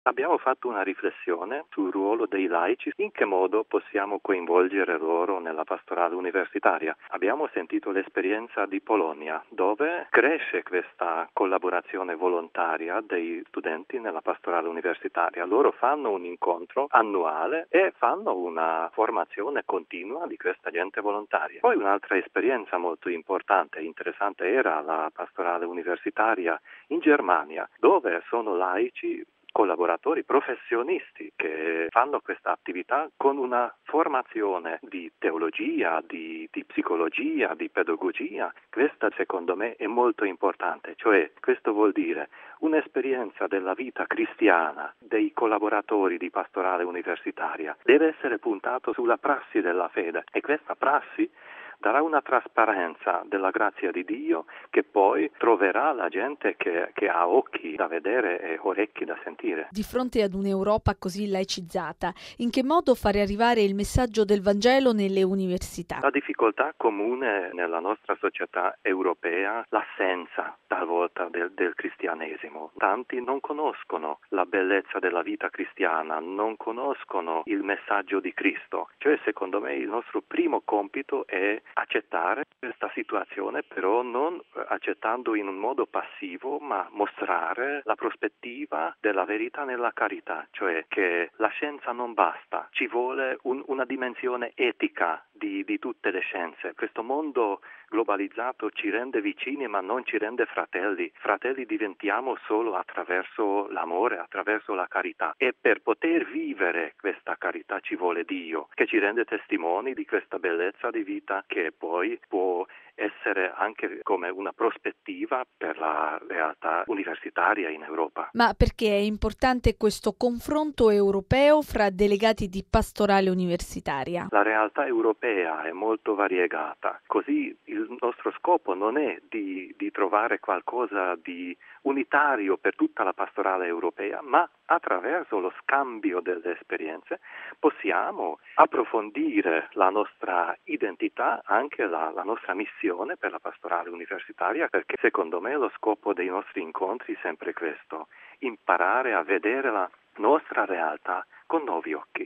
Abbiamo fatto una riflessione sul ruolo dei laici, in che modo possiamo coinvolgere loro nella pastorale universitaria. Abbiamo sentito l'esperienza di Polonia, dove cresce questa collaborazione volontaria dei studenti nella pastorale universitaria. Loro fanno un incontro annuale e fanno una formazione continua di questa gente volontaria. Poi un'altra esperienza molto importante e interessante era la pastorale universitaria in Germania, dove sono laici collaboratori professionisti che fanno questa attività con una formazione di teologia, di psicologia, di pedagogia. Questa secondo me è molto importante, cioè questo vuol dire un'esperienza della vita cristiana dei collaboratori di pastorale universitaria deve essere puntato sulla prassi della fede e questa prassi darà una trasparenza della grazia di Dio che poi troverà la gente che ha occhi da vedere e orecchi da sentire. Di fronte ad un'Europa così laicizzata, in che modo fare arrivare il messaggio del Vangelo nelle università? La difficoltà comune nella nostra società europea, l'assenza talvolta del cristianesimo. Tanti non conoscono la bellezza della vita cristiana, non conoscono il messaggio di Cristo. Cioè, secondo me, il nostro primo compito è accettare questa situazione, però non accettando in un modo passivo, ma mostrare la prospettiva della verità nella carità, cioè che la scienza non basta, ci vuole una dimensione etica di tutte le scienze. Questo mondo globalizzato ci rende vicini ma non ci rende fratelli. Fratelli diventiamo solo attraverso l'amore, attraverso la carità. E per poter vivere questa carità ci vuole Dio, che ci rende testimoni di questa bellezza di vita che poi può essere anche come una prospettiva per la realtà universitaria in Europa. Ma perché è importante questo confronto europeo fra delegati di pastorale universitaria? La realtà europea è molto variegata, così il nostro scopo non è di trovare qualcosa di unitario per tutta la pastorale europea, ma attraverso lo scambio delle esperienze possiamo approfondire la nostra identità, anche la nostra missione per la pastorale universitaria, perché secondo me lo scopo dei nostri incontri è sempre questo: imparare a vedere la nostra realtà con nuovi occhi.